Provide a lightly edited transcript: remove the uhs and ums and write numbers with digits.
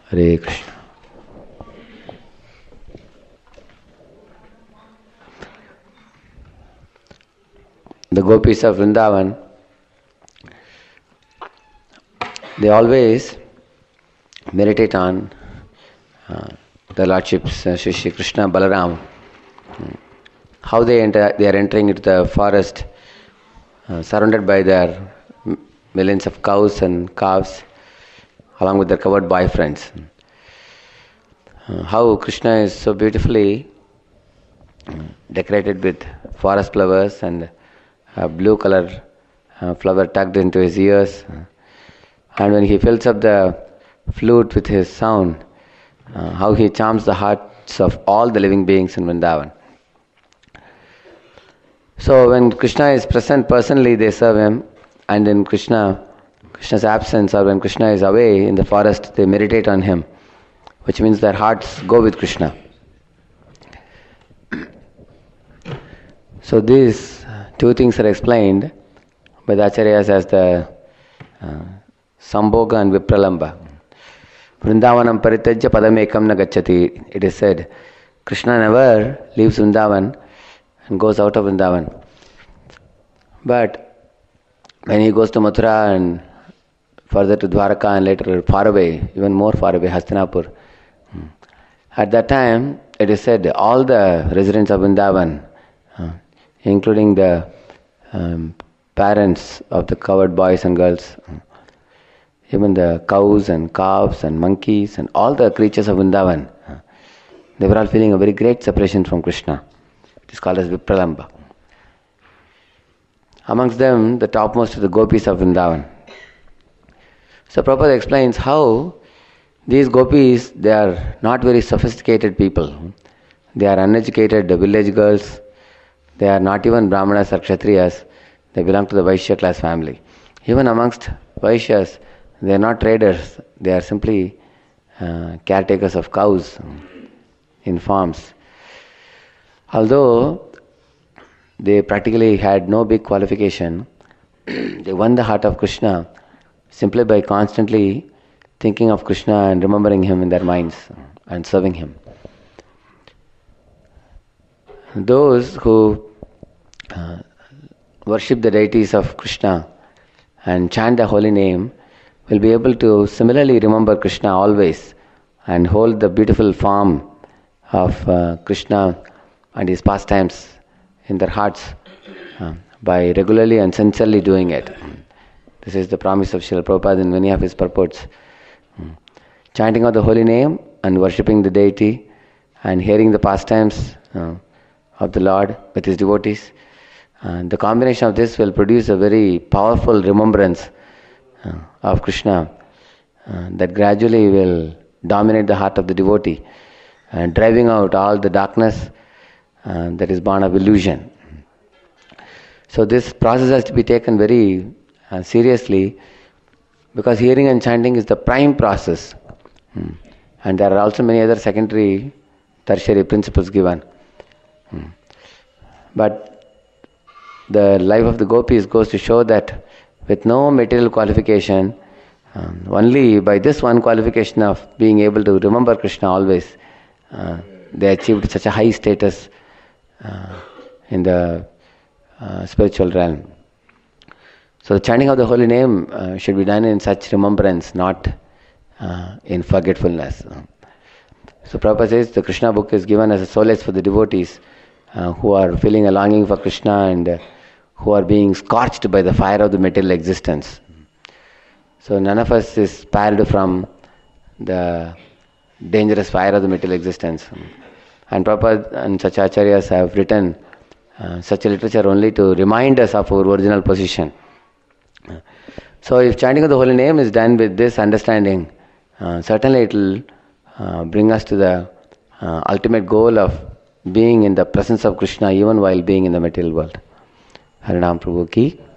Hare Krishna. The gopis of Vrindavan, they always meditate on the lordships Shri Shri Krishna Balaram. How they are entering into the forest, surrounded by their millions of cows and calves, along with their covered boyfriends. How Krishna is so beautifully decorated with forest flowers and a blue color flower tucked into his ears. And when he fills up the flute with his sound, how he charms the hearts of all the living beings in Vrindavan. So when Krishna is present personally, they serve him, and in Krishna's absence, or when Krishna is away in the forest, they meditate on him, which means their hearts go with Krishna. So these two things are explained by the Acharyas as the Sambhoga and Vipralamba. Vrindavanam paritajya padamekam na gacchati. It is said, Krishna never leaves Vrindavan and goes out of Vrindavan. But when he goes to Mathura and further to Dwaraka and later far away, even more far away, Hastinapur, at that time it is said all the residents of Vrindavan, including the parents of the covered boys and girls, even the cows and calves and monkeys and all the creatures of Vrindavan, they were all feeling a very great separation from Krishna. It is called as Vipralamba. Amongst them, the topmost are the gopis of Vrindavan. So Prabhupada explains how these gopis, they are not very sophisticated people. They are uneducated village girls. They are not even Brahmanas or Kshatriyas. They belong to the Vaishya class family. Even amongst Vaishyas, they are not traders. They are simply caretakers of cows in farms. Although they practically had no big qualification, they won the heart of Krishna simply by constantly thinking of Krishna and remembering him in their minds and serving him. Those who worship the deities of Krishna and chant the holy name will be able to similarly remember Krishna always and hold the beautiful form of Krishna and his pastimes in their hearts by regularly and sincerely doing it. This is the promise of Srila Prabhupada in many of his purports. Chanting of the holy name and worshipping the deity and hearing the pastimes of the Lord with his devotees. The combination of this will produce a very powerful remembrance of Krishna that gradually will dominate the heart of the devotee, driving out all the darkness that is born of illusion. So this process has to be taken very seriously, because hearing and chanting is the prime process, and there are also many other secondary, tertiary principles given. But the life of the gopis goes to show that with no material qualification, only by this one qualification of being able to remember Krishna always, they achieved such a high status in the spiritual realm. So the chanting of the holy name should be done in such remembrance, not in forgetfulness. So Prabhupada says the Krishna book is given as a solace for the devotees who are feeling a longing for Krishna and who are being scorched by the fire of the material existence. So none of us is spared from the dangerous fire of the material existence. And Prabhupada and such acharyas have written such a literature only to remind us of our original position. So if chanting of the holy name is done with this understanding, certainly it will bring us to the ultimate goal of being in the presence of Krishna even while being in the material world. Harinam Prabhu ki